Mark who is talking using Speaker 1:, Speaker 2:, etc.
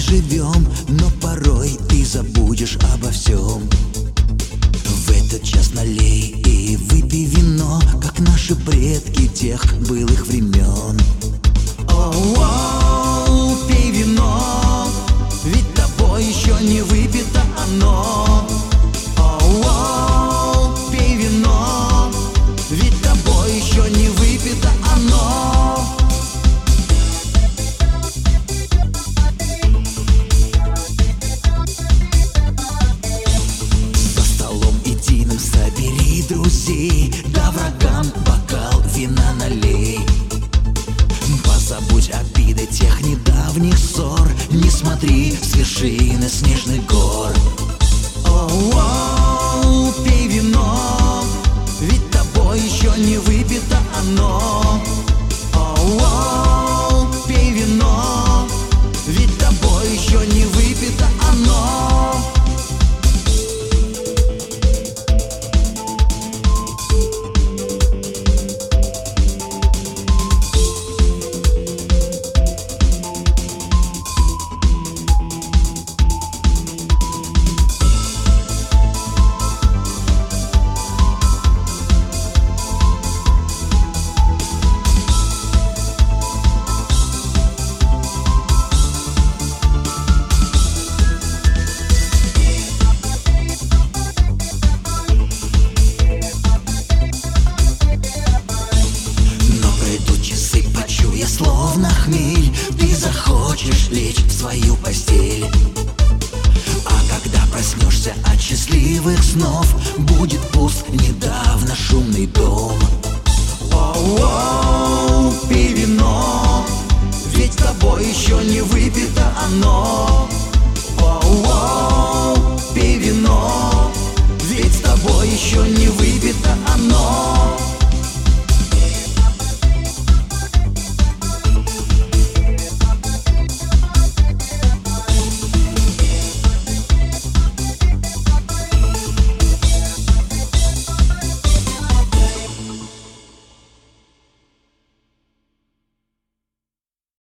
Speaker 1: живем, но порой ты забудешь обо всем. В этот час налей и выпей вино, как наши предки тех былых времен. Оу, пей вино, ведь тобой еще не выпито оно. Оу, пей вино, ведь тобой еще не выпито оно. За столом единым собери друзей, да врагам бокал вина налей. Позабудь обиды тех недавних ссор, не смотри с вершины снежных гор. Оу, пей вино, ведь тобой еще не выпито оно. Оу, пей вино, ведь тобой еще не выпито оно. Словно хмель, ты захочешь лечь в свою постель. А когда проснешься от счастливых снов, будет пуст недавно шумный дом. Оу, пей вино, ведь с тобой еще не выпито оно. Оу, пей вино, ведь с тобой еще не